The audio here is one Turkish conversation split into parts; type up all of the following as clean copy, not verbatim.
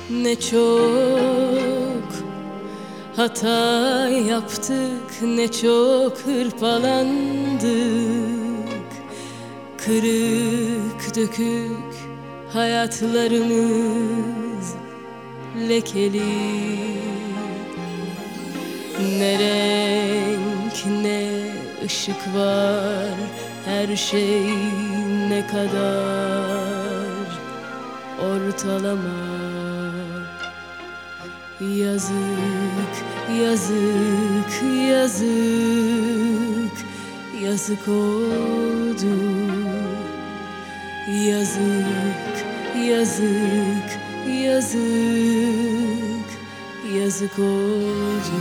Ne çok hata yaptık, ne çok hırpalandık. Kırık dökük hayatlarımız lekeli. Ne renk ne ışık var, her şey ne kadar ortalama. Yazık, yazık, yazık, yazık oldu. Yazık, yazık, yazık, yazık oldu.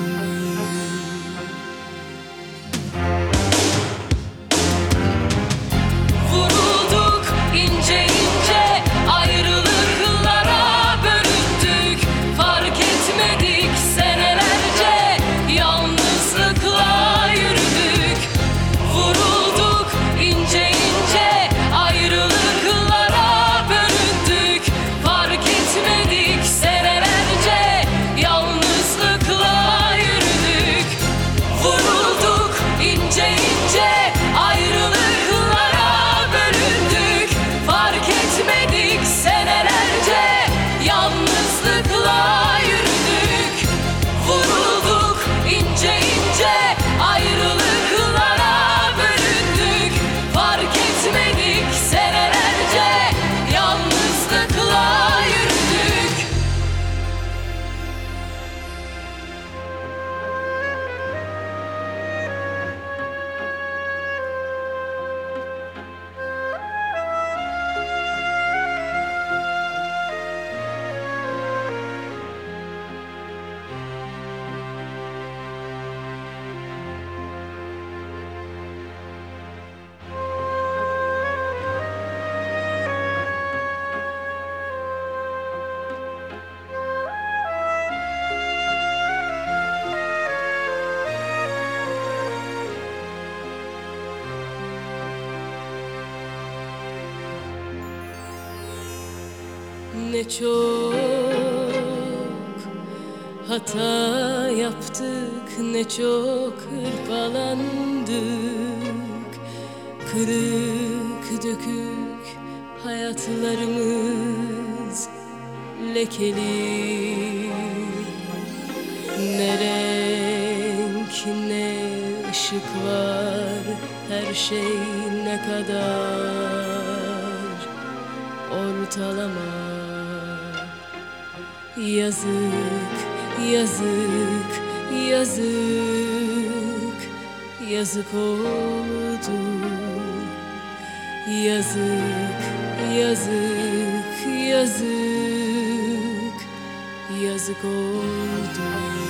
Vurulduk ince ince, ayrılıklara bölündük. Fark etmedik senelerce, yalnızlıkla yürüdük. Vurulduk ince ince, ayrılıklara bölündük. Fark etmedik senelerce, yalnızlıkla yürüdük. Vurulduk ince ince, ayrılıklara bölündük. Fark etmedik senelerce, yalnızlıkla yürüdük. Vurulduk ince ince, ayrılıklara bölündük. Fark etmedik senelerce, yalnızlıkla yürüdük. Ne çok hata yaptık, ne çok hırpalandık. Kırık dökük hayatlarımız lekeli. Ne renk ne ışık var, her şey ne kadar ortalama. Yazık, yazık, yazık, yazık oldu. Yazık, yazık, yazık, yazık oldu.